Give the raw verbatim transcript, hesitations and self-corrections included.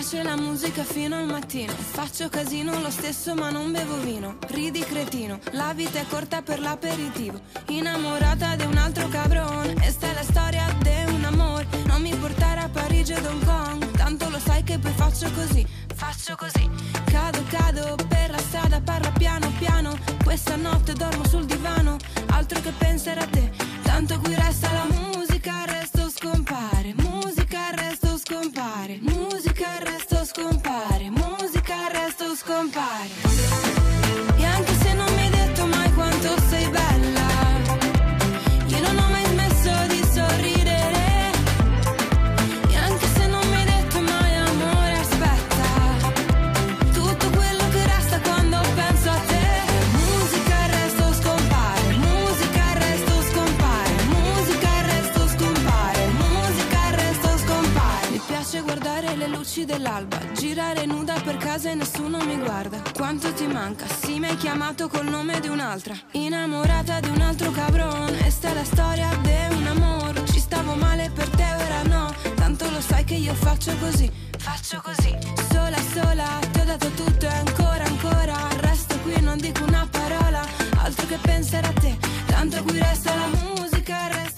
piace la musica fino al mattino. Faccio casino lo stesso ma non bevo vino. Ridi cretino, la vita è corta per l'aperitivo. Innamorata di un altro cabron. E sta è la storia di un amore. Non mi portare a Parigi o Hong Kong. Tanto lo sai che poi faccio così, faccio così. Cado, cado per la strada, parla piano piano. Questa notte dormo sul divano. Altro che pensare a te. Tanto qui resta la musica, il resto scompare. Musica, il resto scompare. Musica, il resto scompare. Musica, il resto scompare. E anche se non mi hai detto mai quanto sei bella, io non ho mai smesso di sorridere. E anche se non mi hai detto mai amore, aspetta, tutto quello che resta quando penso a te. Musica, il resto scompare. Musica, il resto scompare. Musica, il resto scompare. Musica, il resto scompare. Mi piace guardare le luci dell'alba, girare nuda per casa e nessuno mi guarda. Quanto ti manca? Sì, mi hai chiamato col nome di un'altra. Innamorata di un altro cabron. E sta è la storia di un amore. Ci stavo male per te, ora no. Tanto lo sai che io faccio così, faccio così. Sola, sola, ti ho dato tutto e ancora, ancora. Resto qui e non dico una parola, altro che pensare a te. Tanto qui resta la musica, resta